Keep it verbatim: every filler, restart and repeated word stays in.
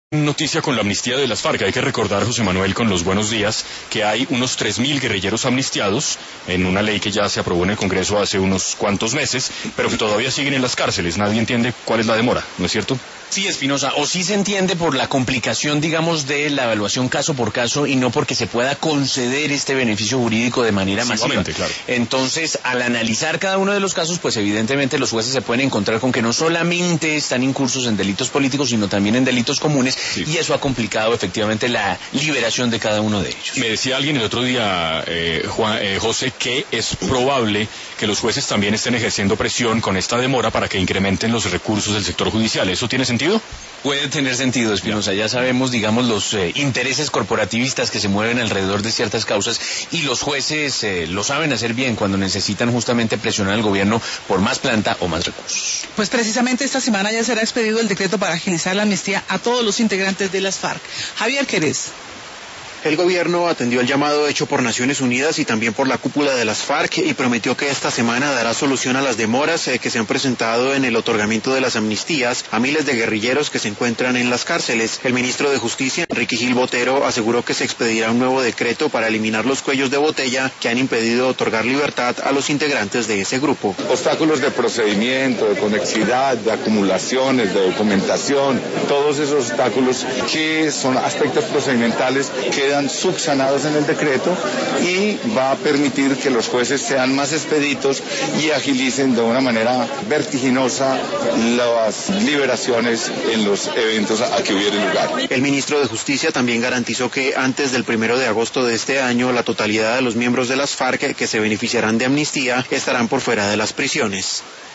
Noticia con la amnistía de las FARC. Hay que recordar, José Manuel, con los buenos días, que hay unos tres mil guerrilleros amnistiados en una ley que ya se aprobó en el Congreso hace unos cuantos meses, pero que todavía siguen en las cárceles. Nadie entiende cuál es la demora, ¿no es cierto? Sí, Espinosa, o sí se entiende por la complicación, digamos, de la evaluación caso por caso y no porque se pueda conceder este beneficio jurídico de manera masiva. Claro. Entonces, al analizar cada uno de los casos, pues evidentemente los jueces se pueden encontrar con que no solamente están incursos en delitos políticos, sino también en delitos comunes, sí. Y eso ha complicado efectivamente la liberación de cada uno de ellos. Me decía alguien el otro día, eh, Juan, eh, José, que es probable que los jueces también estén ejerciendo presión con esta demora para que incrementen los recursos del sector judicial. ¿Eso tiene sentido? Puede tener sentido, Espinosa. Ya sabemos, digamos, los eh, intereses corporativistas que se mueven alrededor de ciertas causas y los jueces eh, lo saben hacer bien cuando necesitan justamente presionar al gobierno por más planta o más recursos. Pues precisamente esta semana ya será expedido el decreto para agilizar la amnistía a todos los integrantes de las FARC. Javier Querés. El gobierno atendió el llamado hecho por Naciones Unidas y también por la cúpula de las FARC y prometió que esta semana dará solución a las demoras eh, que se han presentado en el otorgamiento de las amnistías a miles de guerrilleros que se encuentran en las cárceles. El ministro de Justicia, Enrique Gil Botero, aseguró que se expedirá un nuevo decreto para eliminar los cuellos de botella que han impedido otorgar libertad a los integrantes de ese grupo. Obstáculos de procedimiento, de conexidad, de acumulaciones, de documentación, todos esos obstáculos que son aspectos procedimentales que quedan subsanados en el decreto y va a permitir que los jueces sean más expeditos y agilicen de una manera vertiginosa las liberaciones en los eventos a que hubiere lugar. El ministro de Justicia también garantizó que antes del primero de agosto de este año la totalidad de los miembros de las FARC que se beneficiarán de amnistía estarán por fuera de las prisiones.